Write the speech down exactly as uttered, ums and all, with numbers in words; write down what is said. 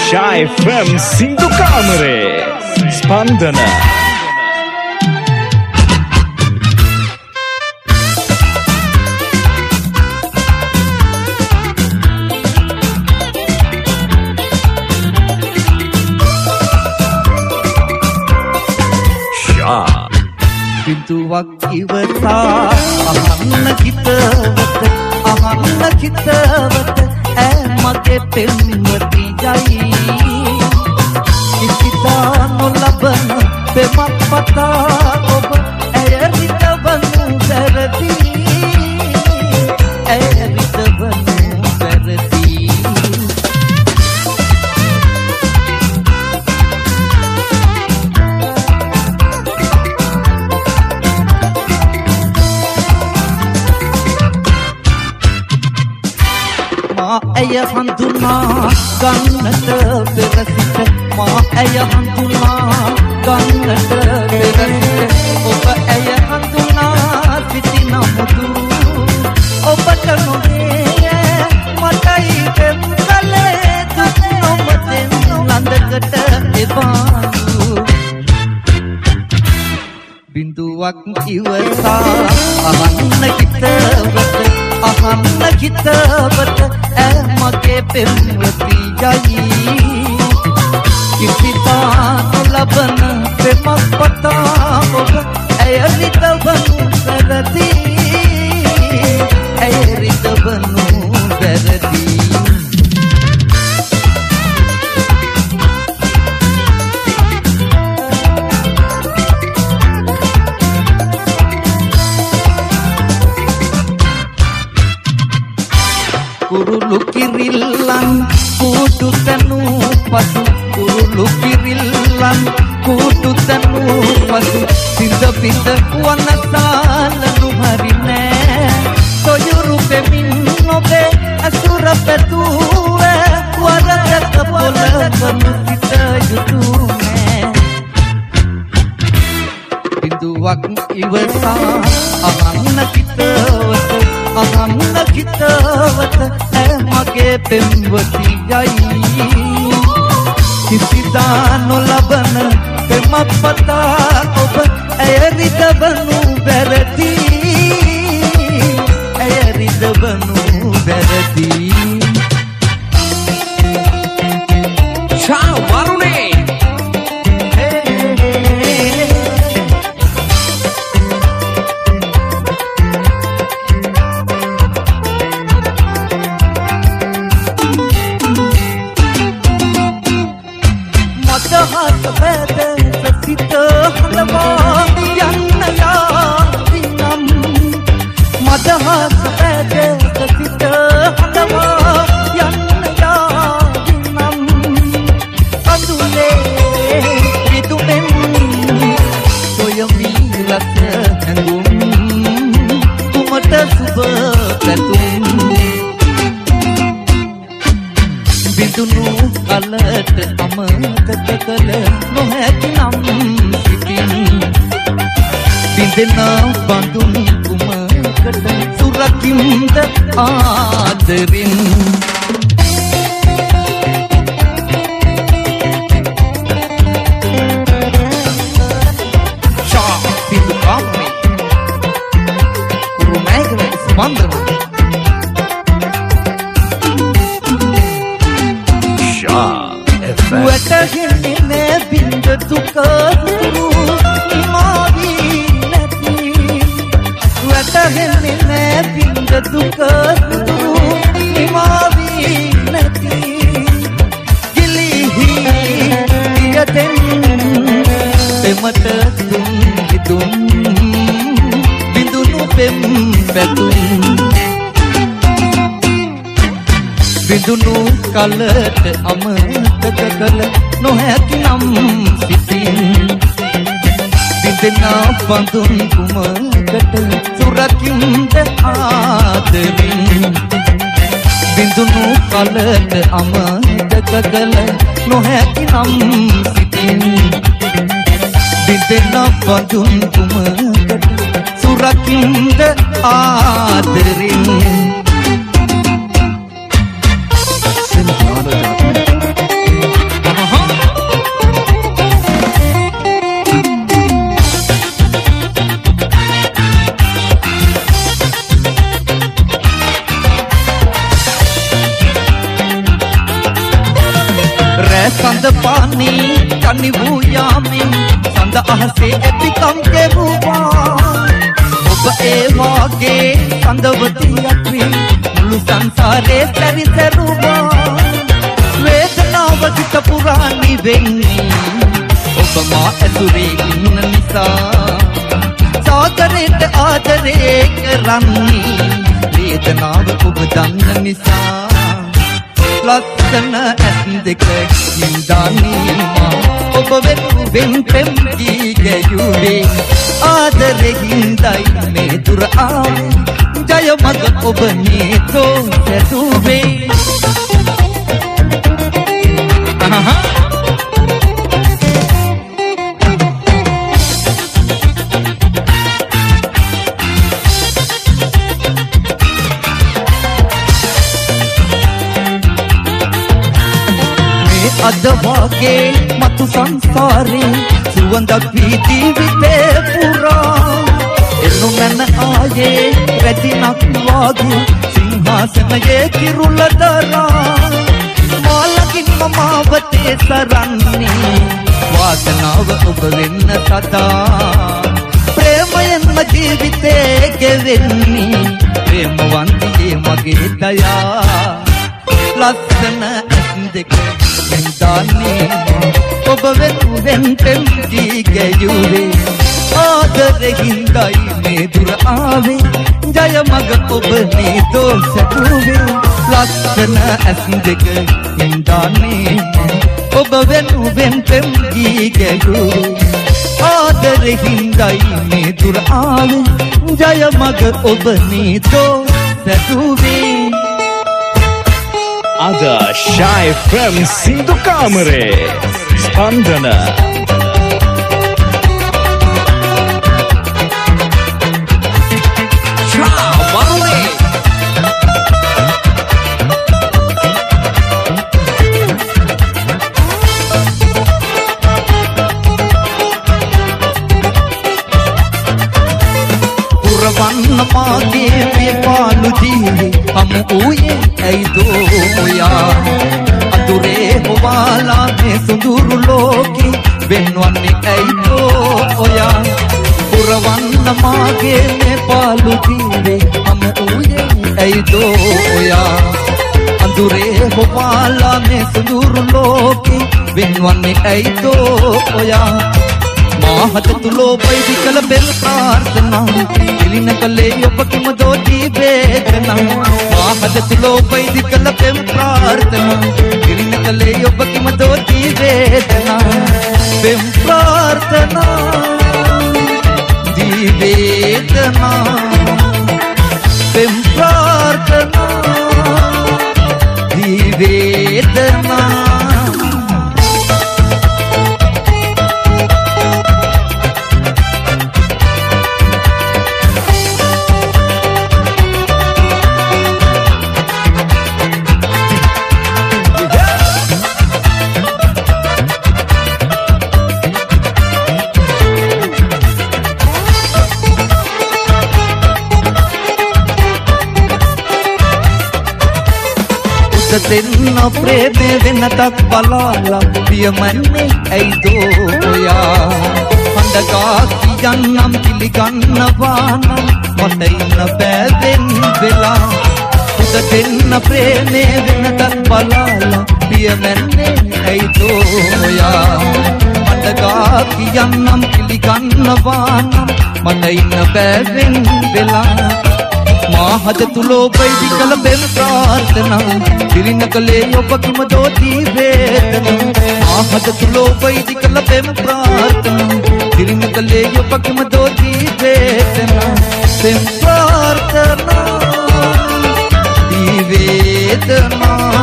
Sha F M Sindhu Kamare Spandana Sha Bintuwak iwata ahanna kitawata ahanna kitawata mage pemwati jai kisita no labana pemak pata ob ayarita banu darati ayarita banu darati Aya handuna kannata perasita ma aya handuna kannata perasita oba aya handuna pitina mudu obata node matai tem kale dutno maten landakata ebandu binduwak iwasa ahanna kitawata ahanna kitawata mage pemwati jai kisita labana pemak pata ob ayarita banu darati ayarita banu darati Kurulu kirillan kudu tanu pasu kurulu kirillan kudu tanu pasu pinda pinda wanasal lu harine toyuru pe minnobe asura petuwe warada kapola kanu kita yutume binduwak iwasa ahanna kitawata ahanna kitawata mage pemwati jai kisita no labana pemak pata ob ayarita banu darati ayarita banu darati Sha Warune Bintunu alat amat kala no hakinam sitin bindena bandun kumakat surakinda aadrin Sha Sindhu Kamare Rumaigra Spandana Wetahine binda tukaduru imadi nati Wetahine binda tukaduru imadi nati Gilihi yaten pemata tum hidum bindunu pem betum Bindunu kalat amat kala no hakinam sitin bindena bandun kumakat surakinda aadrin bindunu kalat amat kala no hakinam sitin bindena bandun kumakat surakinda aadrin Sinhara සඳ පානි කනි වූ යාමින් සඳ අහසේ එපිකම් කෙරුවා ඔබ ඒ වාගේ සඳවතියක් වී මුළු සංසාරේ සැරිසරුවා වේදනාව දුක පුරා නිවෙන්නේ ඔබ මා ඇසුරේ ඉන්න නිසා සාගරයට ආදරේ කරන්නේ වේදනාව ඔබ දන්න නිසා ලස්සන ඇස් දෙක හින්දානීමා ඔබ වෙනුවෙන් පෙම් ගී ගැයුවේ ආදරේ හින්දයි මේ දුර ආවේ ජය මග ඔබ නේතෝ සැදුවේ අද වාගේ මතු සංසාරේ සුවඳක් වී ජීවිතේ පුරා එනු මන ආයේ රැදිනක් වාගේ සිංහාසනයේ කිරුළ දරා මාලකින් මමාවතේ සරන්නේ වාසනාව ඔබ වෙන්න සදා ප්‍රේමයෙන්ම ජීවිතේ ගෙවෙන්නේ ප්‍රේමවන්තියේ මගේ දයා ලස්සන ඇස් දෙක හින්දානීමා ඔබ වෙනුවෙන් පෙම් ගී ගැයුවේ ආදරේ හින්දයි මේ දුර ආවේ ජය මග ඔබ නේතෝ සැදුවේ ලස්සන ඇස් දෙක හින්දානීමා ඔබ වෙනුවෙන් පෙම් ගී ගැයුවේ ආදරේ හින්දයි මේ දුර ආවේ ජය මග ඔබ නේතෝ සැදුවේ Ada Shy from Sindhu Kamare Spandana පුරවන්න මාගේ මේ පාළු ජීවි හමු ඌයේ ඇයිදෝ ඔයා අඳුරේ හොවාලා මේ සුඳුරු ලෝකේ වෙන්වන්නේ ඇයිදෝ ඔයා පුරවන්න මාගේ මේ පාළු ජීවි හමු ඌයේ ඇයිදෝ ඔයා අඳුරේ හොවාලා මේ සුඳුරු ලෝකේ වෙන්වන්නේ ඇයිදෝ ඔයා මාහත තුලෝ පයිදි කල බෙල් ප්‍රාර්ථනා පිළින කලේ ඔබ කිමදෝ ජීවේතනා මාහත තුලෝ පයිදි කල බෙල් ප්‍රාර්ථනා පිළින කලේ ඔබ කිමදෝ ජීවේතනා බෙල් ප්‍රාර්ථනා ජීවේතනා බෙල් ප්‍රාර්ථනා ජීවේතනා දෙන්න ප්‍රේමේ වෙනතක් බලාලා පියමන්නේ ඇයිදෝ ඔයා හඳකා කියන්නම් පිළිගන්නවා නම් මට ඉන්න බෑවෙන් වෙලා උද දෙන්න ප්‍රේමේ වෙනතක් බලාලා පියමන්නේ ඇයිදෝ ඔයා හඳකා කියන්නම් පිළිගන්නවා නම් මට ඉන්න බෑවෙන් වෙලා මාහද තුලෝ පයිදි කල බෙන් ප්‍රාර්ථනා පිළින කලේ ඔබ කිමදෝ ජීවේතනා මාහද තුලෝ පයිදි කල බෙන් ප්‍රාර්ථනා පිළින කලේ ඔබ කිමදෝ ජීවේතනා බෙන් ප්‍රාර්ථනා ජීවේතනා